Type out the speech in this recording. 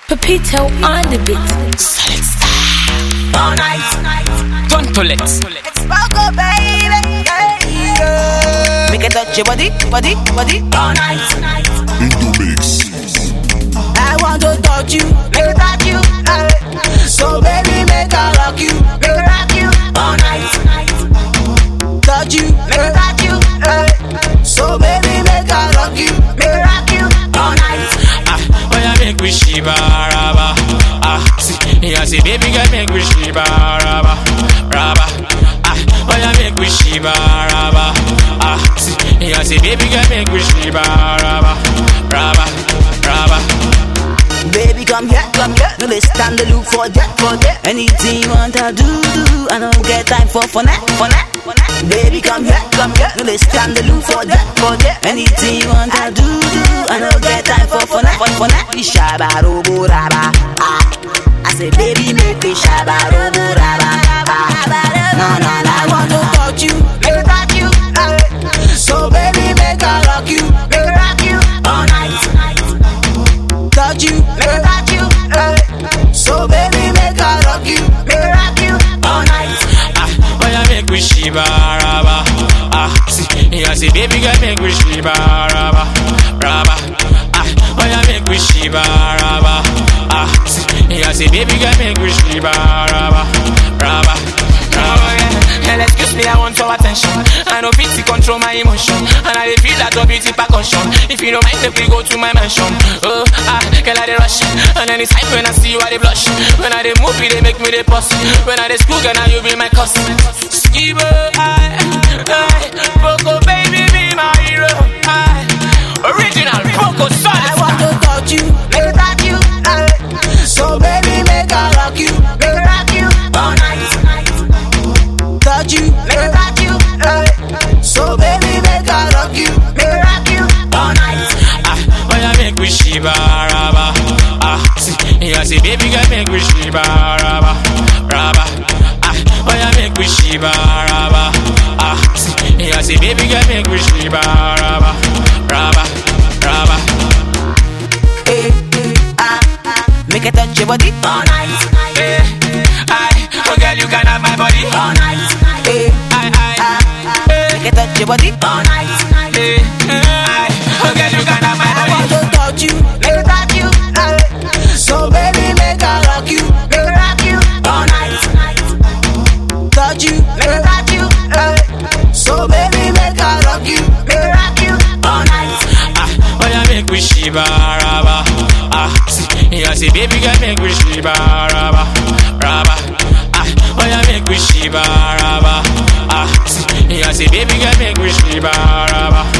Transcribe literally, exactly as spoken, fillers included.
Pepito on the beat. Solid style. All night. Don't to let. Expoco, baby. Yeah, yeah. Make it touch your body, body, body. All night. In the mix. I want to touch you, make it touch you. Hey. So baby, make I rock you, make it rock you. All night. Touch you, make it touch you. Hey. So baby, make I rock you, make it rock you. All night. Ah, oh yeah, make we shiba raba. Ah, see, yeah, see, baby girl, make we shiba raba, raba. Ah, oh yeah, make we shiba raba. Ah, see, yeah, see, baby girl, make we shiba raba, raba, raba. Baby, come here, come here. No, they stand the look for that, for that. Anything you want to do, do. I don't get time for for that, for that, for that. Baby, come here, come here. No, they stand the look for that, for that. Anything you want to do, do. I don't get time for for that, for for that. Shabba robo raba. Ah, I say, baby, make me shabba robo raba. Ah, no, no, no. I want to touch you, make it touch you. Hey. So baby, make I rock you, make it rock you all night. Touch you, make it touch you, hey. So baby, make I rock you, make it rock you all night. Ah, oh yeah, make we shiba raba. Ah, see, yeah, see, baby girl, make we shiba raba, raba. Ah, oh yeah, make we shiba raba. Ah, see, yeah, see, baby girl, make we shiba raba, raba, raba. Girl, excuse me, I want your attention. I know pity control my emotion, and I dey feel that your beauty percussion. If you don't mind, let me go to my mansion. Oh, ah, girl, I dey rush, and anytime when I see you, I dey blush. When I dey move, they make me dey pause. When I dey school, girl, now you be my cousin. Skibo, I, I, Poco, baby, be my hero. I, original Poco, son. I want to touch you, make it touch you, hey. So baby, make I rock you, make it rock you all night. Touch you, make it touch you, hey. So baby, make I rock you, make it rock you all night. Ah, oh yeah, make we shiba raba. Ah, see, yeah, see, baby girl, make we shiba raba, raba. Ah, oh yeah, make we shiba raba. Ah, see, yeah, see, baby girl, make we shiba raba, raba, raba. Hey, ah, ah, make it touch your body all night. Hey, I, oh girl, you can have my body All night. Hey, I, I, ah, ah, make it touch your body all night. hey, I, oh girl, you can have my I want body. to touch you, make it touch you, hey. So baby, make I rock you, make it rock you all night. Touch you, make it touch you, hey. So baby, make I rock you, make it rock you all night. Ah, oh yeah, make we shiba raba. Ah, see, yeah, see, baby girl, make we shiba raba, raba. Ah, oh yeah, make we shiba raba. Ah, see, yeah, see, baby girl, make we shiba raba,